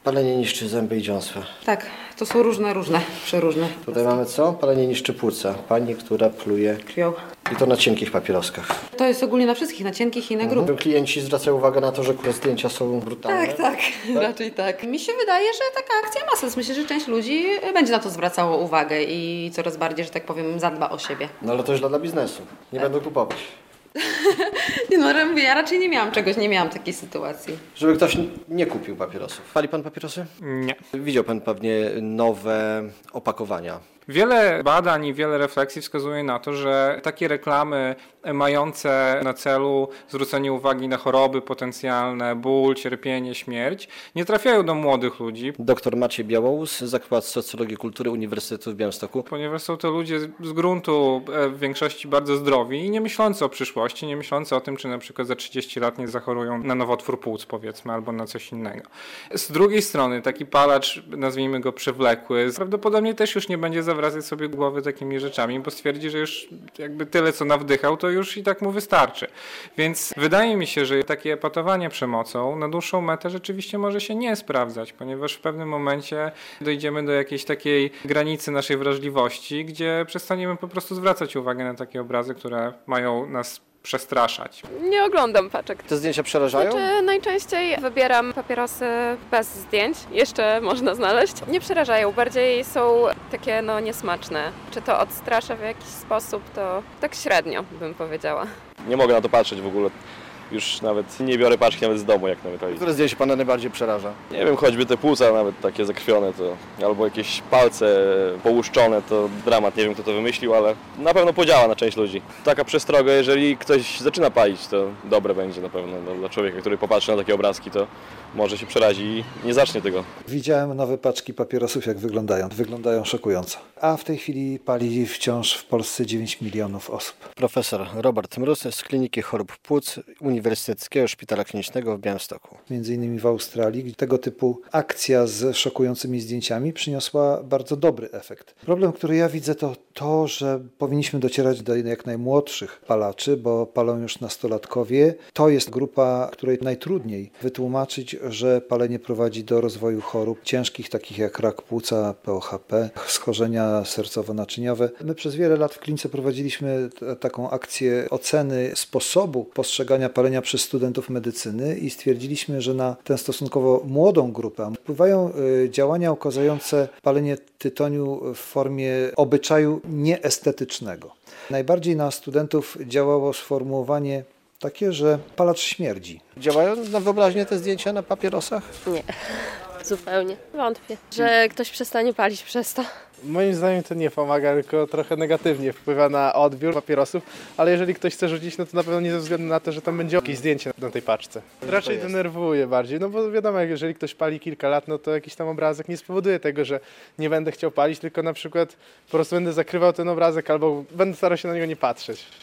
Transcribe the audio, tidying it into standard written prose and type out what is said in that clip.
Palenie niszczy zęby i dziąsła. Tak, to są różne, przeróżne. Tutaj mamy co? Palenie niszczy płuca. Pani, która pluje. Krwią. I to na cienkich papieroskach. To jest ogólnie na wszystkich, na cienkich i na grubych. Klienci zwracają uwagę na to, że zdjęcia są brutalne. Tak, raczej tak. Mi się wydaje, że taka akcja ma sens. Myślę, że część ludzi będzie na to zwracało uwagę i coraz bardziej, że tak powiem, zadba o siebie. No ale to już dla biznesu. Nie będą kupować. Nie no, mówię, ja raczej nie miałam takiej sytuacji. Żeby ktoś nie kupił papierosów. Pali pan papierosy? Nie. Widział pan pewnie nowe opakowania. Wiele badań i wiele refleksji wskazuje na to, że takie reklamy mające na celu zwrócenie uwagi na choroby potencjalne, ból, cierpienie, śmierć, nie trafiają do młodych ludzi. Dr Maciej Białołus, Zakład Socjologii Kultury Uniwersytetu w Białymstoku. Ponieważ są to ludzie z gruntu w większości bardzo zdrowi i nie myślący o przyszłości, nie myślący o tym, czy na przykład za 30 lat nie zachorują na nowotwór płuc, powiedzmy, albo na coś innego. Z drugiej strony taki palacz, nazwijmy go przewlekły, prawdopodobnie też już nie będzie zawracać sobie głowy takimi rzeczami, bo stwierdzi, że już jakby tyle, co nawdychał, to już i tak mu wystarczy. Więc wydaje mi się, że takie epatowanie przemocą na dłuższą metę rzeczywiście może się nie sprawdzać, ponieważ w pewnym momencie dojdziemy do jakiejś takiej granicy naszej wrażliwości, gdzie przestaniemy po prostu zwracać uwagę na takie obrazy, które mają nas przestraszać. Nie oglądam paczek. Te zdjęcia przerażają? Najczęściej wybieram papierosy bez zdjęć. Jeszcze można znaleźć. Nie przerażają, bardziej są takie niesmaczne. Czy to odstrasza w jakiś sposób, to tak średnio bym powiedziała. Nie mogę na to patrzeć w ogóle. Już nawet nie biorę paczki nawet z domu, jak nawet. Które zdjęcie pana najbardziej przeraża? Nie wiem, choćby te płuca nawet takie zakrwione, to albo jakieś palce połuszczone, to dramat. Nie wiem, kto to wymyślił, ale na pewno podziała na część ludzi. Taka przestroga, jeżeli ktoś zaczyna palić, to dobre będzie na pewno dla człowieka, który popatrzy na takie obrazki, to może się przerazi i nie zacznie tego. Widziałem nowe paczki papierosów, jak wyglądają. Wyglądają szokująco. A w tej chwili pali wciąż w Polsce 9 milionów osób. Profesor Robert Mróz z Kliniki Chorób Płuc Uniwersyteckiego Szpitala Klinicznego w Białymstoku. Między innymi w Australii tego typu akcja z szokującymi zdjęciami przyniosła bardzo dobry efekt. Problem, który ja widzę, to, że powinniśmy docierać do jak najmłodszych palaczy, bo palą już nastolatkowie. To jest grupa, której najtrudniej wytłumaczyć, że palenie prowadzi do rozwoju chorób ciężkich, takich jak rak płuca, POHP, schorzenia sercowo-naczyniowe. My przez wiele lat w klinice prowadziliśmy taką akcję oceny sposobu postrzegania palenia przez studentów medycyny i stwierdziliśmy, że na tę stosunkowo młodą grupę wpływają działania ukazujące palenie tytoniu w formie obyczaju nieestetycznego. Najbardziej na studentów działało sformułowanie takie, że palacz śmierdzi. Działają na wyobraźnię te zdjęcia na papierosach? Nie, zupełnie. Wątpię, że ktoś przestanie palić przez to. Moim zdaniem to nie pomaga, tylko trochę negatywnie wpływa na odbiór papierosów, ale jeżeli ktoś chce rzucić, no to na pewno nie ze względu na to, że tam będzie jakieś zdjęcie na tej paczce. Raczej denerwuje bardziej, no bo wiadomo, jeżeli ktoś pali kilka lat, no to jakiś tam obrazek nie spowoduje tego, że nie będę chciał palić, tylko na przykład po prostu będę zakrywał ten obrazek albo będę starał się na niego nie patrzeć.